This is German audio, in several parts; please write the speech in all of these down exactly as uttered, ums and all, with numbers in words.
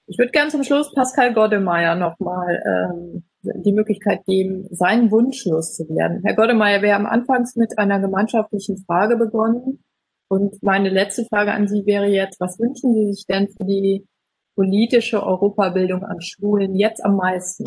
Ich würde gern zum Schluss Pascal Goddemeyer nochmal ähm, die Möglichkeit geben, seinen Wunsch loszuwerden. Herr Goddemeyer, wir haben anfangs mit einer gemeinschaftlichen Frage begonnen. Und meine letzte Frage an Sie wäre jetzt, was wünschen Sie sich denn für die politische Europabildung an Schulen jetzt am meisten?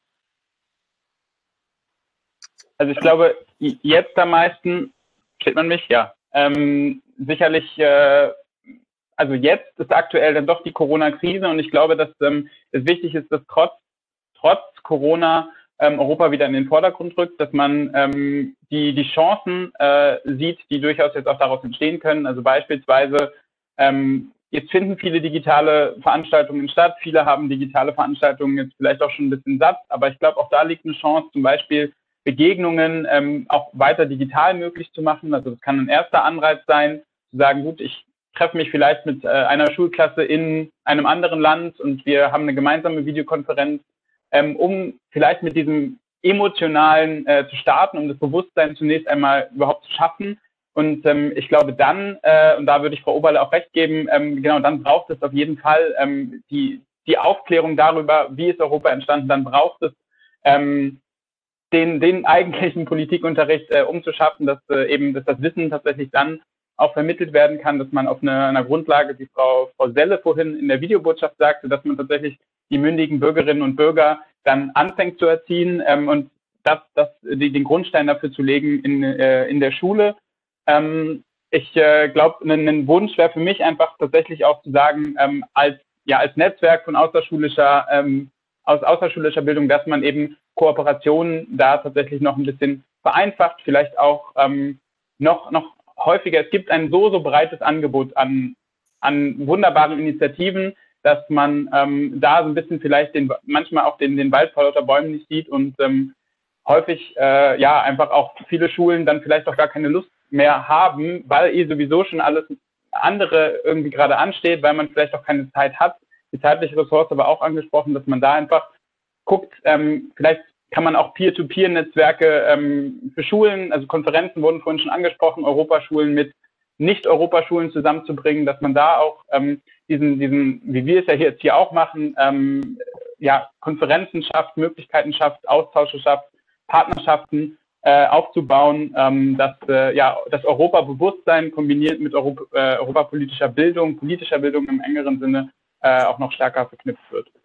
Also ich glaube, jetzt am meisten, steht man mich, ja, ähm, sicherlich, äh, also jetzt ist aktuell dann doch die Corona-Krise und ich glaube, dass ähm, es wichtig ist, dass trotz, trotz Corona ähm, Europa wieder in den Vordergrund rückt, dass man ähm, die, die Chancen äh, sieht, die durchaus jetzt auch daraus entstehen können. Also beispielsweise, ähm, jetzt finden viele digitale Veranstaltungen statt, viele haben digitale Veranstaltungen jetzt vielleicht auch schon ein bisschen satt, aber ich glaube, auch da liegt eine Chance, zum Beispiel Begegnungen ähm, auch weiter digital möglich zu machen. Also das kann ein erster Anreiz sein, zu sagen, gut, ich treffe mich vielleicht mit äh, einer Schulklasse in einem anderen Land und wir haben eine gemeinsame Videokonferenz, ähm, um vielleicht mit diesem emotionalen äh, zu starten, um das Bewusstsein zunächst einmal überhaupt zu schaffen. Und ähm, ich glaube dann, äh, und da würde ich Frau Oberle auch recht geben, ähm, genau, dann braucht es auf jeden Fall ähm, die, die Aufklärung darüber, wie ist Europa entstanden, dann braucht es ähm, den, den eigentlichen Politikunterricht äh, umzuschaffen, dass äh, eben dass das Wissen tatsächlich dann auch vermittelt werden kann, dass man auf einer, einer Grundlage, wie Frau, Frau Selle vorhin in der Videobotschaft sagte, dass man tatsächlich die mündigen Bürgerinnen und Bürger dann anfängt zu erziehen ähm, und das, das, die, den Grundstein dafür zu legen in, äh, in der Schule. Ähm, ich äh, glaube, ein, ein Wunsch wäre für mich einfach tatsächlich auch zu sagen, ähm, als, ja, als Netzwerk von außerschulischer, ähm, aus außerschulischer Bildung, dass man eben Kooperationen da tatsächlich noch ein bisschen vereinfacht, vielleicht auch ähm, noch, noch häufiger. Es gibt ein so, so breites Angebot an, an wunderbaren Initiativen, dass man ähm, da so ein bisschen vielleicht den, manchmal auch den, den Wald vor lauter Bäumen nicht sieht und ähm, häufig äh, ja einfach auch viele Schulen dann vielleicht auch gar keine Lust mehr haben, weil eh sowieso schon alles andere irgendwie gerade ansteht, weil man vielleicht auch keine Zeit hat. Die zeitliche Ressource aber auch angesprochen, dass man da einfach guckt, ähm, vielleicht kann man auch Peer-to-Peer-Netzwerke ähm, für Schulen, also Konferenzen wurden vorhin schon angesprochen, Europaschulen mit Nicht-Europaschulen zusammenzubringen, dass man da auch ähm, diesen, diesen, wie wir es ja hier jetzt hier auch machen, ähm, ja, Konferenzen schafft, Möglichkeiten schafft, Austausche schafft, Partnerschaften äh, aufzubauen, ähm, dass äh, ja, das Europabewusstsein kombiniert mit Europa, äh, europapolitischer Bildung, politischer Bildung im engeren Sinne äh, auch noch stärker verknüpft wird.